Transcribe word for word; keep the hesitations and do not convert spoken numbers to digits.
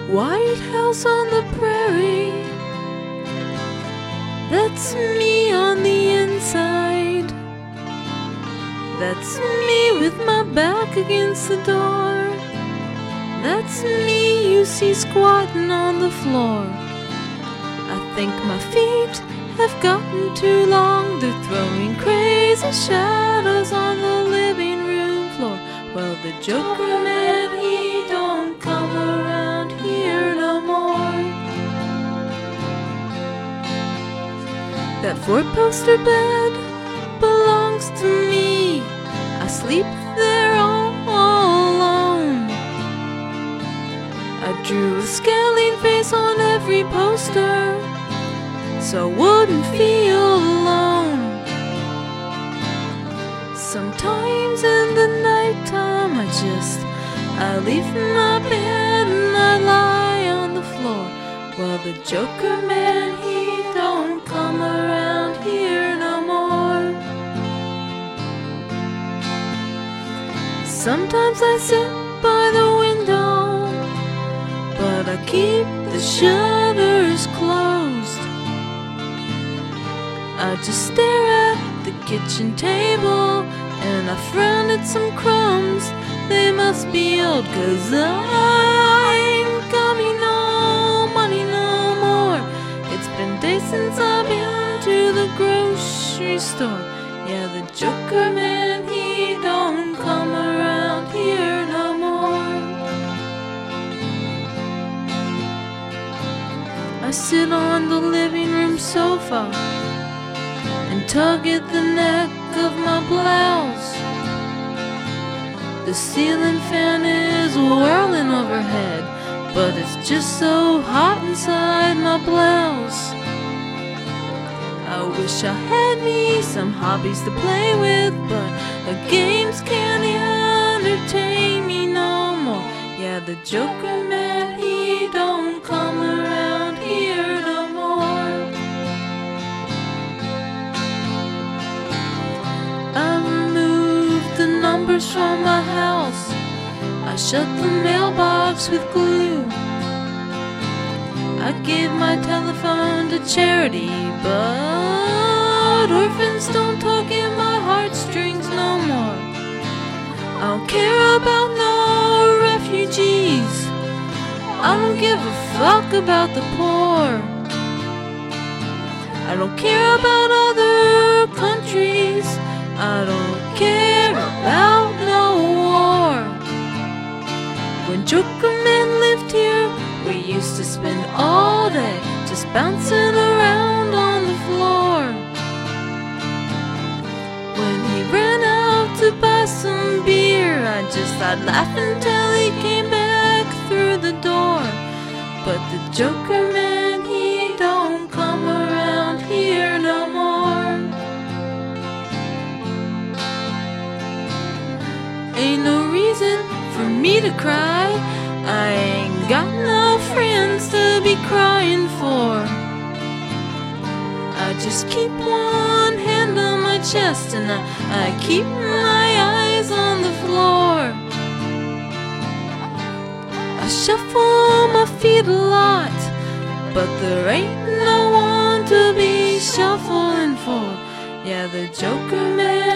White house on the prairie, that's me on the inside. That's me with my back against the door. That's me you see squatting on the floor. I think my feet have gotten too long. They're throwing crazy shadows on the living room floor. Well, the Joker man, he don't come around here no more. That four-poster bed belongs to me. I sleep there all alone. I drew a scowling face on every poster so I wouldn't feel alone. Sometimes in the nighttime I just I leave my bed and I lie on the floor. Well, the Joker man, he don't come around here no more. Sometimes I sit by the window, but I keep the shutters closed. I just stare at the kitchen table and I frown at some crumbs. They must be old, 'cause I ain't got me no money no more. It's been days since I've been to the grocery store. Yeah, the Joker man, he don't come around here no more. I sit on the living room sofa and tug at the neck of my blouse. The ceiling fan is whirling overhead, but it's just so hot inside my blouse. I wish I had me some hobbies to play with, but the games can't entertain me no more. Yeah, the Joker man, he don't come around here no more. I removed the numbers from my house. I shut the mailbox with glue. I gave my telephone to charity, but orphans don't talk in my heartstrings no more. I don't care about no refugees. I don't give a fuck about the poor. I don't care about other countries. I don't care about no war. When Joker men lived here, we used to spend all day just bouncing around on the floor. When he ran out to buy some beer, I just I'd laugh until he came back through the door. But the Joker man, he don't come around here no more. Ain't no reason for me to cry. I ain't got no friends to be crying for. I just keep one hand on my chest and I, I keep my eyes on the floor. I shuffle my feet a lot, but there ain't no one to be shuffling for. Yeah, the Joker man,